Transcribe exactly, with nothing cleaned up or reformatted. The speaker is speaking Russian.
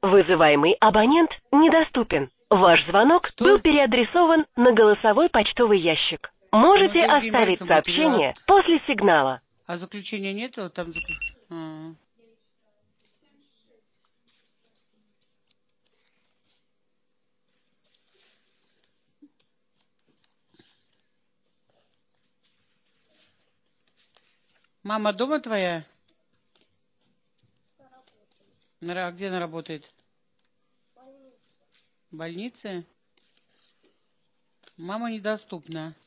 Вызываемый абонент недоступен. Ваш звонок Что? был переадресован на голосовой почтовый ящик. Можете Ну, Георгий оставить Борисовна сообщение перевод. после сигнала. А заключения нету? Там заключ... а. Мама дома твоя? На ра- Где она работает? В больнице. Мама недоступна.